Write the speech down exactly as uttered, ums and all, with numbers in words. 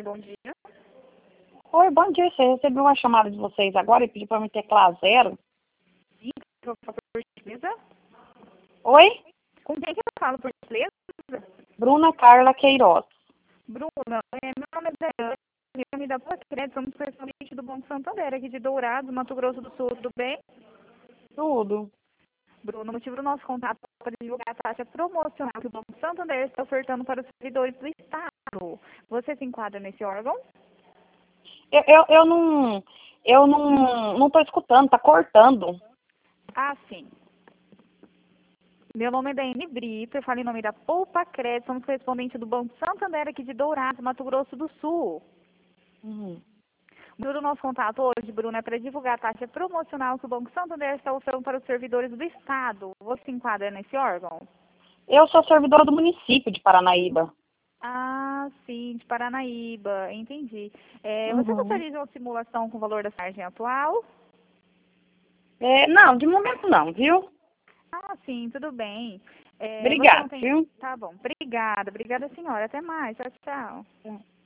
bom dia. Oi, bom dia. Você recebeu uma chamada de vocês agora e pediu para me teclar zero? Sim, eu falo por gentileza. Oi? Com quem que eu falo por gentileza? Bruna Carla Queiroz. Bruna, é, meu nome é Daniela, eu me dá boa crédito, somos correspondente do Banco Santander, aqui de Dourados, Mato Grosso do Sul, tudo bem? Tudo. Bruno, o motivo do nosso contato é para divulgar a taxa promocional que o Banco Santander está ofertando para os servidores do Estado. Você se enquadra nesse órgão? Eu, eu, eu não... Eu não... Não tô escutando, tá cortando. Ah, sim. Meu nome é Daiane Brito, eu falo em nome da Poupa Crédito, somos correspondente do Banco Santander aqui de Dourados, Mato Grosso do Sul. Hum. O motivo do nosso contato hoje, Bruno, é para divulgar a taxa promocional que o Banco Santander está oferecendo para os servidores do Estado. Você se enquadra nesse órgão? Eu sou servidora do município de Paranaíba. Ah, sim, de Paranaíba, entendi. É, você Uhum. gostaria de uma simulação com o valor da margem atual? É, não, de momento não, viu? Ah, sim, tudo bem. É, você não Obrigada, tem... viu? Tá bom, obrigada, obrigada senhora, até mais, tchau, tchau. Tá.